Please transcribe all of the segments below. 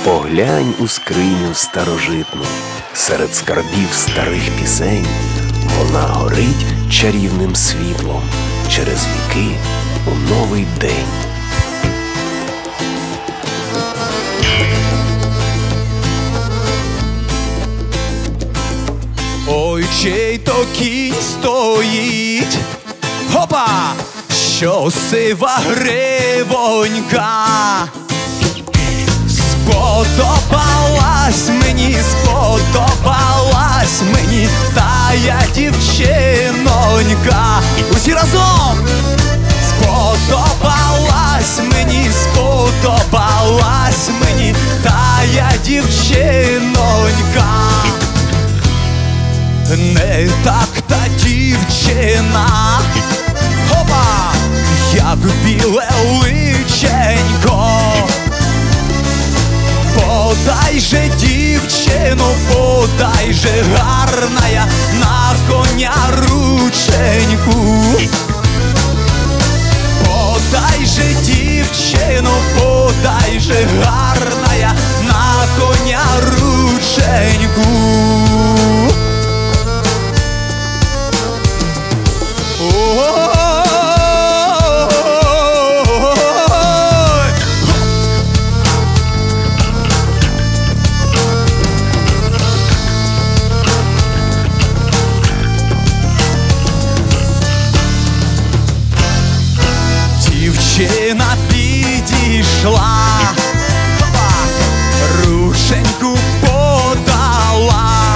Поглянь у скриню старожитну, серед скарбів старих пісень вона горить чарівним світлом через віки у новий день. Ой, чий то кінь стоїть, хопа, що сива гривонька. Сподобалась мені тая дівчинонька. Усі разом! Сподобалась мені тая дівчинонька. Не так та дівчина, хопа, як біле личенько. Подай же дівчину, подай же гарная на коня рученьку. Подай же дівчину, подай же гарная на коня рученьку. Дівчина підійшла, рученьку подала.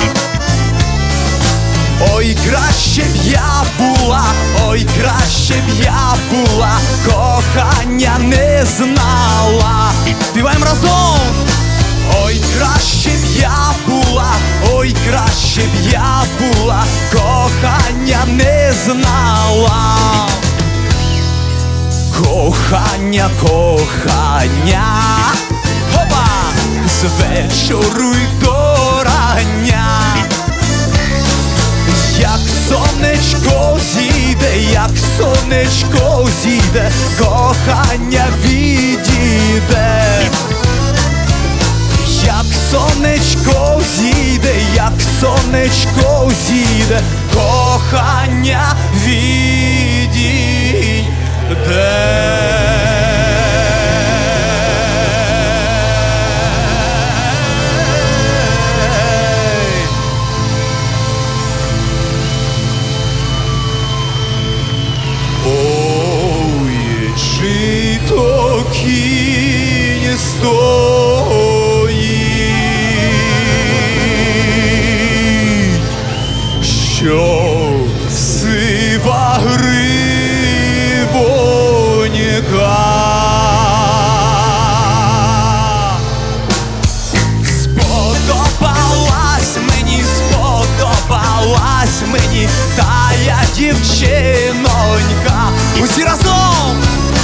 Ой, краще б я була, ой, краще б я була, кохання не знала. Співаємо разом! Ой, краще б я була, ой, краще б я була, кохання не знала. Кохання, кохання, хопа, з вечору й до рання. Як сонечко зійде, як сонечко зійде, кохання відійде. Як сонечко зійде, як сонечко зійде, кохання відійде. Ой, чи то кінь стоїть, що сива гривонька. Сподобалась мені тая дівчинонька. Усі разом!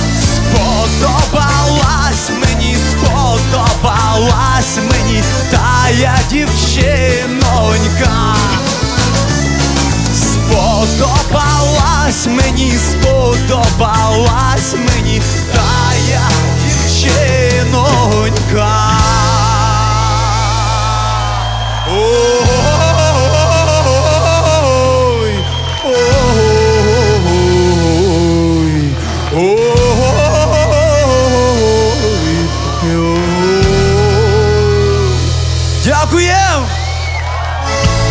Сподобалась мені тая дівчинонька. Сподобалась мені тая дівчинонька. Дякуємо!